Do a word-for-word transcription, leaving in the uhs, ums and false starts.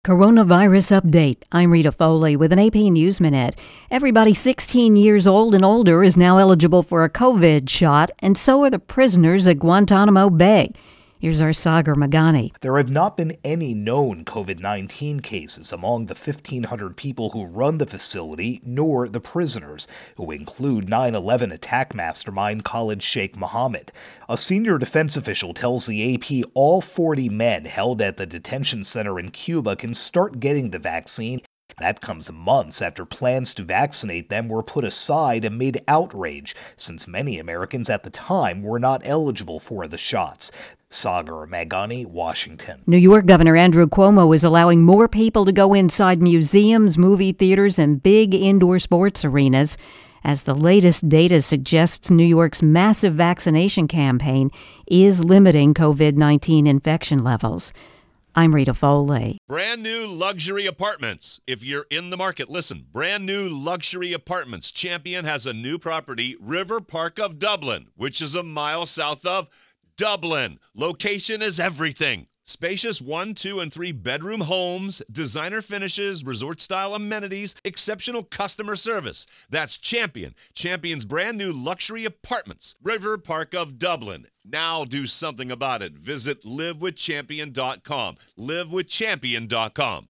Coronavirus update. I'm Rita Foley with an A P News Minute. Everybody sixteen years old and older is now eligible for a COVID shot, and so are the prisoners at Guantanamo Bay. Here's our Sagar Magani. There have not been any known COVID nineteen cases among the fifteen hundred people who run the facility, nor the prisoners, who include nine eleven attack mastermind Khalid Sheikh Mohammed. A senior defense official tells the A P all forty men held at the detention center in Cuba can start getting the vaccine. That comes months after plans to vaccinate them were put aside amid outrage, since many Americans at the time were not eligible for the shots. Sagar Magani, Washington. New York Governor Andrew Cuomo is allowing more people to go inside museums, movie theaters, and big indoor sports arenas, as the latest data suggests New York's massive vaccination campaign is limiting COVID nineteen infection levels. I'm Rita Foley. Brand new luxury apartments. If you're in the market, listen. Brand new luxury apartments. Champion has a new property, River Park of Dublin, which is a mile south of Dublin. Location is everything. Spacious one, two, and three bedroom homes, designer finishes, resort-style amenities, exceptional customer service. That's Champion. Champion's brand new luxury apartments. River Park of Dublin. Now do something about it. Visit live with champion dot com. live with champion dot com.